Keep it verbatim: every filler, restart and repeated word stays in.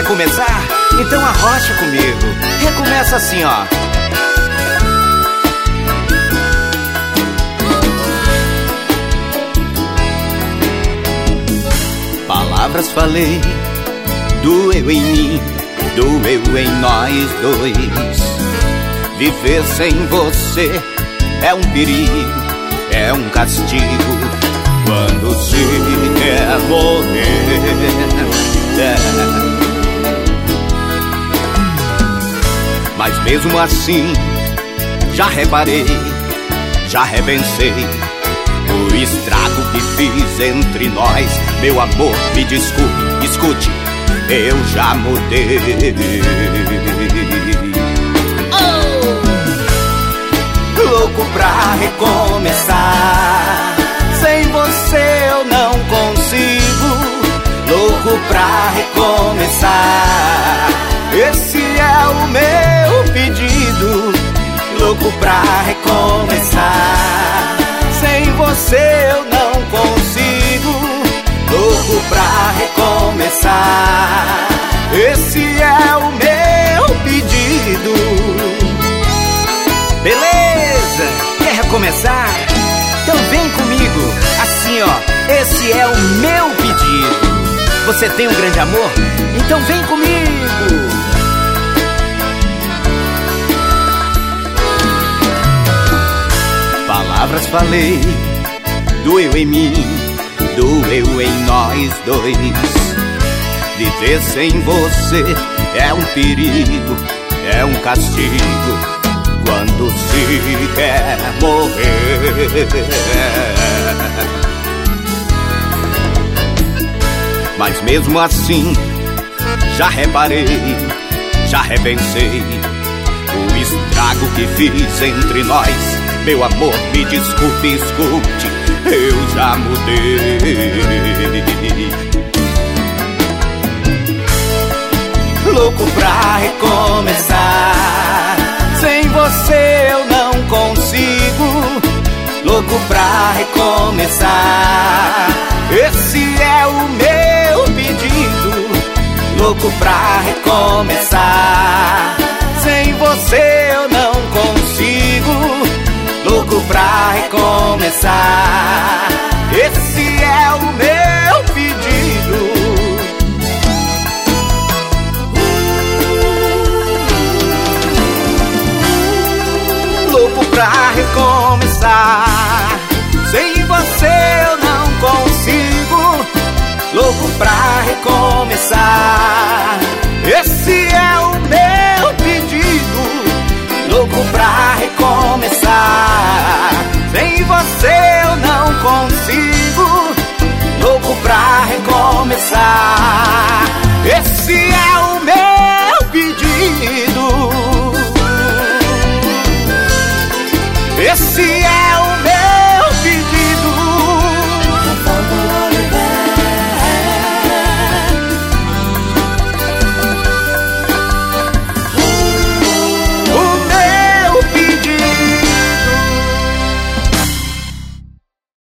começar? Então arrocha comigo. Recomeça assim, ó. Palavras falei, doeu em mim, doeu em nós dois. Viver sem você é um perigo, é um castigo. Quando se quer morrer, é. Mas mesmo assim, já reparei, já repensei o estrago que fiz entre nós. Meu amor, me desculpe, escute, eu já mudei. Oh! Louco pra recomeçar, sem você eu não consigo. Louco pra recomeçar, esse é o meu pedido. Louco pra recomeçar, sem você eu não consigo. Louco pra recomeçar, esse é o meu pedido. Beleza? Quer recomeçar? Então vem comigo, assim ó, esse é o meu pedido. Você tem um grande amor? Então vem comigo. Palavras falei, doeu em mim, doeu em nós dois. Viver sem você é um perigo, é um castigo. Quando se quer morrer, mas mesmo assim, já reparei, já repensei o estrago que fiz entre nós. Meu amor, me desculpe, escute, eu já mudei. Louco pra recomeçar, sem você eu não consigo. Louco pra recomeçar, esse é o meu pedido. Louco pra recomeçar, sem você eu não consigo. Louco pra recomeçar, esse é o meu pedido. Louco pra recomeçar, sem você eu não consigo. Louco pra recomeçar, esse é o meu pedido. Louco pra recomeçar, sem você eu não consigo. Louco pra recomeçar,